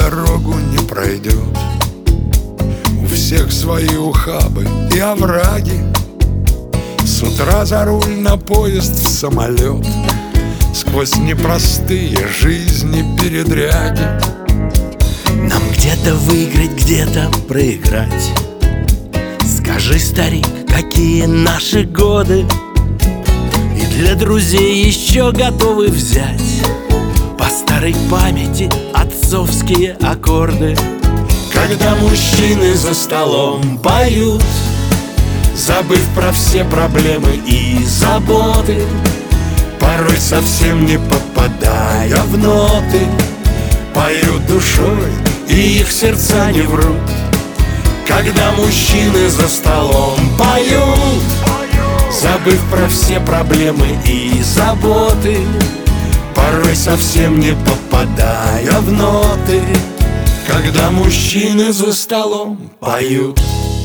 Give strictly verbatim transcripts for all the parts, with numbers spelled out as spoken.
дорогу не пройдет. У всех свои ухабы и овраги. С утра за руль, на поезд, в самолет, сквозь непростые жизни передряги. Нам где-то выиграть, где-то проиграть. Скажи, старик, какие наши годы? И для друзей еще готовы взять по старой памяти отцовские аккорды. Когда мужчины за столом поют, забыв про все проблемы и заботы, порой совсем не попадая в ноты, поют душой, и их сердца не врут. Когда мужчины за столом поют, забыв про все проблемы и заботы, порой совсем не попадая в ноты. Когда мужчины за столом поют.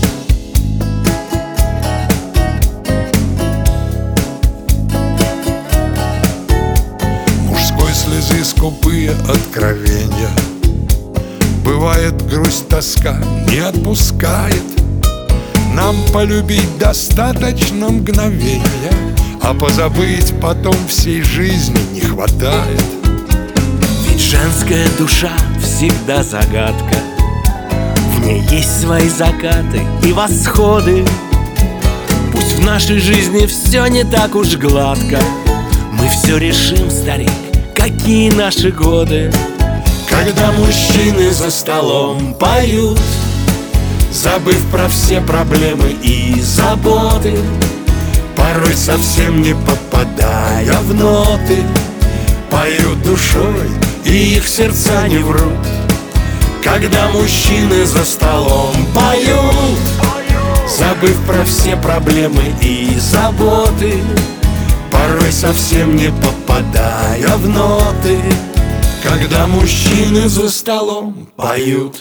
Мужской слезы скупые откровения. Бывает, грусть, тоска не отпускает. Нам полюбить достаточно мгновения, а позабыть потом всей жизни не хватает. Ведь женская душа всегда загадка. В ней есть свои закаты и восходы. Пусть в нашей жизни все не так уж гладко, мы все решим, старик, какие наши годы. Когда мужчины за столом поют, забыв про все проблемы и заботы, порой совсем не попадая в ноты, поют душой, и их сердца не врут. Когда мужчины за столом поют, забыв про все проблемы и заботы, порой совсем не попадая в ноты. Когда мужчины за столом поют.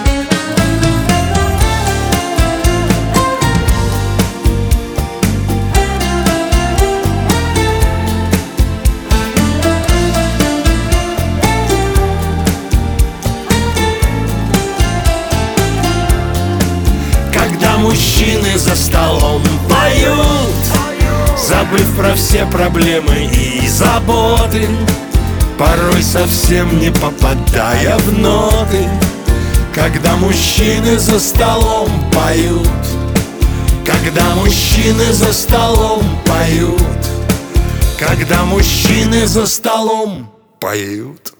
Когда мужчины за столом поют, забыв про все проблемы и заботы, порой совсем не попадая в ноты. Когда мужчины за столом поют, когда мужчины за столом поют, когда мужчины за столом Поют.